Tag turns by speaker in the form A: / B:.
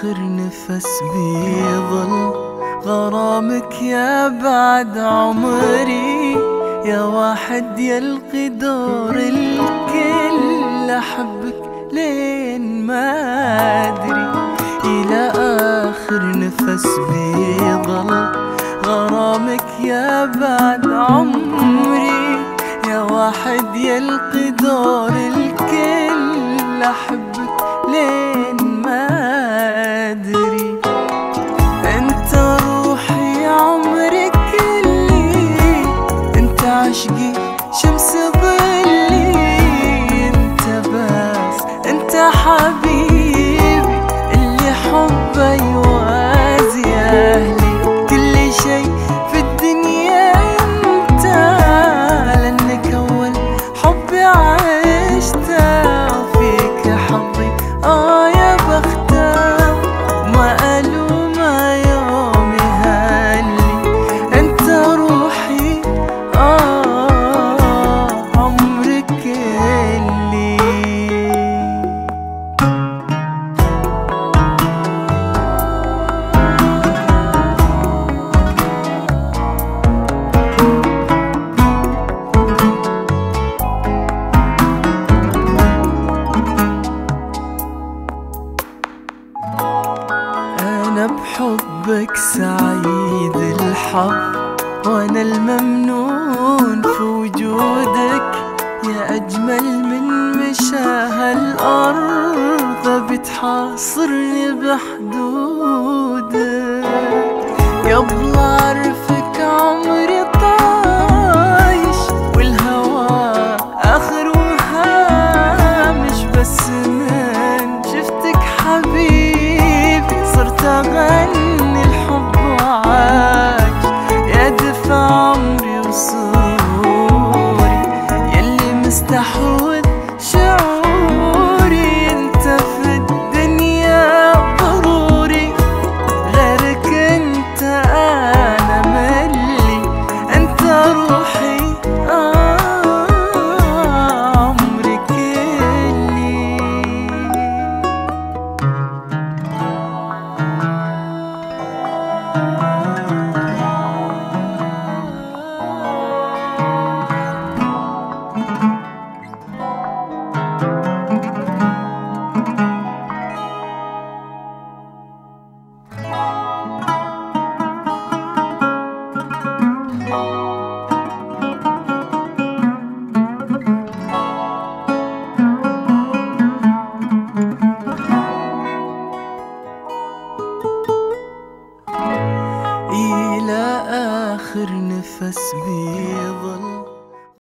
A: آخر نفس بيظل غرامك يا بعد عمري، يا واحد يلقي دور الكل، أحبك لين ما أدري. إلى آخر نفس بيظل غرامك يا بعد عمري، يا واحد يلقي دور الكل، أحبك لين ما أدري. أنت روحي عمري كلي، أنت عشقي شمس ظلي، أنت بس أنت حبيبي اللي حبه يوازي أهلي. كل شي في الدنيا أنت، لأنك أول حبي عشته، وفيك حظي يا بختك، ما ألوم يوم يهلي. أنت روحي عمرك اللي أنا بحبك سعيد الحظ، وأنا الممنون في وجودك، يا أجمل من مشاها الأرض، بتحاصرني بحدودك. قبل أعرفك عمري طايش، والهوى آخر وهامش، بس من شفتك حبيبي صرت أغني الحب وعاش. يا دفع عمري وصوري، يلي مستحوذ شعوري، انت في الدنيا ضروري، غيرك انت انا ملي. انت روحي عمري كلي. إلى آخر نفس بيظل